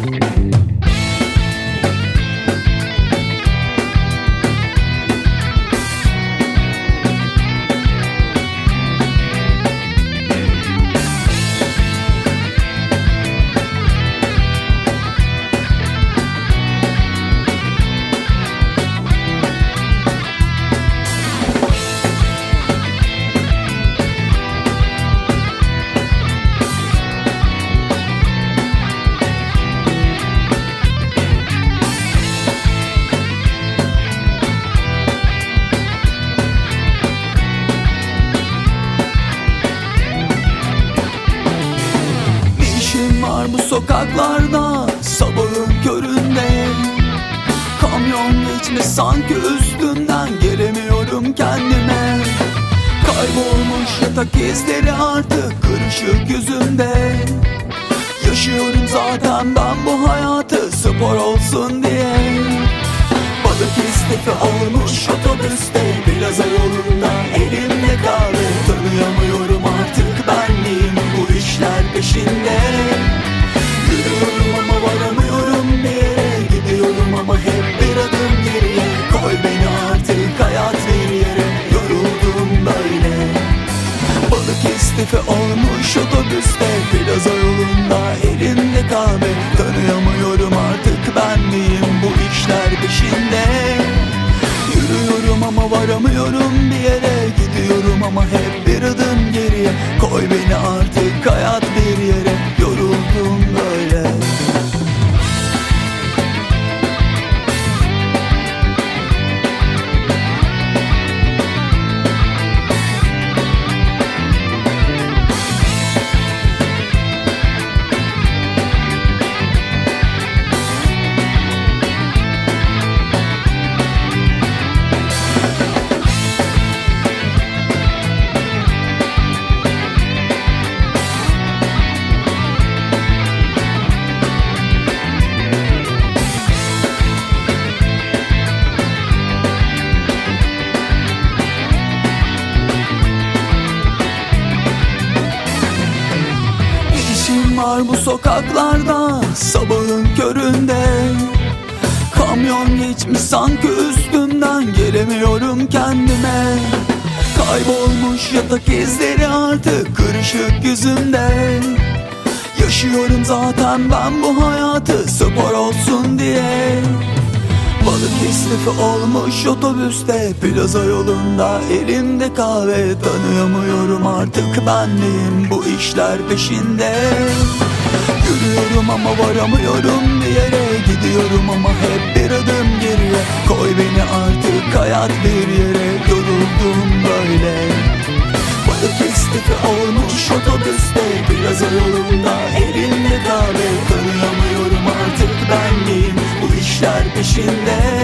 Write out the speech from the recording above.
Bu sokaklarda sabahın köründe, kamyon geçmiş sanki üstünden, gelemiyorum kendime. Kaybolmuş yatak izleri artık kırışık yüzümde. Yaşıyorum zaten ben bu hayatı spor olsun diye. Balık istifi olmuş otobüste, plaza yolunda elimde kahve. Tanıyamıyorum artık benliğim bu işler peşinde. Yürüyorum ama varamıyorum bir yere, gidiyorum ama hep bir adım geriye. Koy beni artık hayat bir yere, yoruldum böyle. Balık istifi olmuş otobüste, plaza yolunda elimde kahve. Tanıyamıyorum artık benliğim bu işler peşinde. Yürüyorum ama varamıyorum bir yere, gidiyorum ama hep bir adım geriye. Koy beni artık hayat bir yere, yoruldum böyle. Var bu sokaklarda sabahın köründe, kamyon geçmiş sanki üstümden, gelemiyorum kendime. Kaybolmuş yatak izleri artık kırışık yüzümde. Yaşıyorum zaten ben bu hayatı spor olsun diye. Balık istifi olmuş otobüste, plaza yolunda elimde kahve. Tanıyamıyorum artık benliğim bu işler peşinde. Yürüyorum ama varamıyorum bir yere, gidiyorum ama hep bir adım geriye. Koy beni artık hayat bir yere, yoruldum böyle. Balık istifi olmuş otobüste, plaza yolunda elimde kahve. Tanıyamıyorum artık benliğim bu işler peşinde.